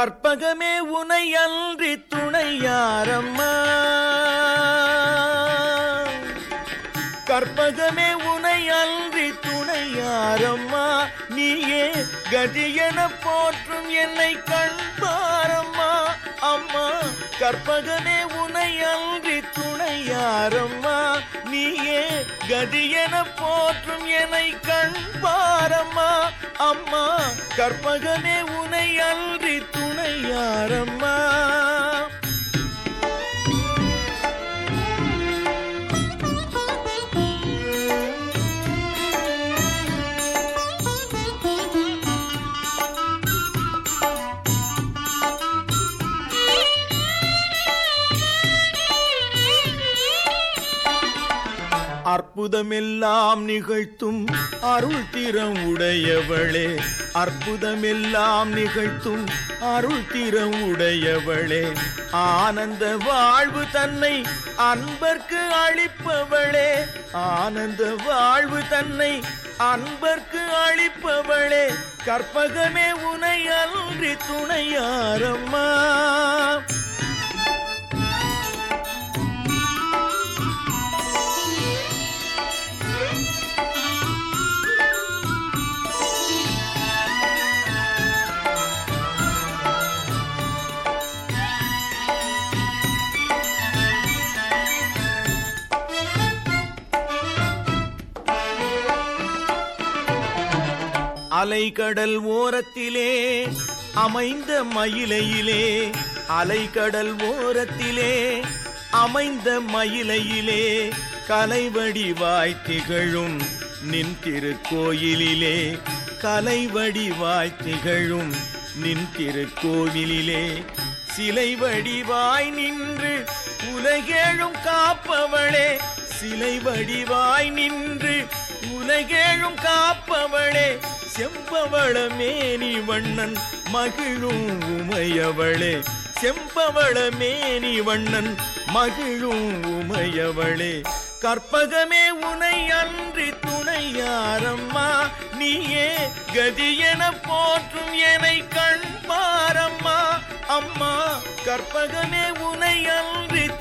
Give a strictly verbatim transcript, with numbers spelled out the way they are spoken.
கற்பகமே உனை அன்றி துணையாரம்மா, கற்பகமே உனை அன்றி துணையாரம்மா, நீயே கதியென போற்றும் என்னை கண்பாரம்மா. அம்மா கற்பகமே உனை அன்றி துணையாரம்மா, நீயே கதியென போற்றும் என்னை கண்பாரம்மா. அம்மா கற்பகமே உனை அன்றி துணையாரம்மா. அற்புதமெல்லாம் நிகழ்த்தும் அருள் திறம் உடையவளே, அற்புதமெல்லாம் நிகழ்த்தும் அருள் திறம் உடையவளே, ஆனந்த வாழ்வு தன்னை அன்பர்க்கு அளிப்பவளே, ஆனந்த வாழ்வு தன்னை அன்பர்க்கு அளிப்பவளே, கற்பகமே உனை அன்றி துணையாரம்மா. அலைக்கடல் ஓரத்திலே அமைந்த மயிலையிலே, அலைக்கடல் ஓரத்திலே அமைந்த மயிலையிலே, கலைவடிவாய் திகழும் நின் திருக்கோயிலிலே, கலைவடிவாய் திகழும் நின் திருக்கோவிலிலே, சிலை வடிவாய் நின்று உலகேழும் காப்பவளே, சிலை வடிவாய் நின்று உலகேழும் காப்பவளே, செம்பவள மேனி வண்ணன் மகிழும் உமையவளே, செம்பவள மேனி வண்ணன் மகிழும் உமையவளே, கற்பகமே உனை அன்றி துணையாரம்மா, நீயே கதியென போற்றும் என்னை கண்பாரம்மா. அம்மா கற்பகமே உனை அன்றி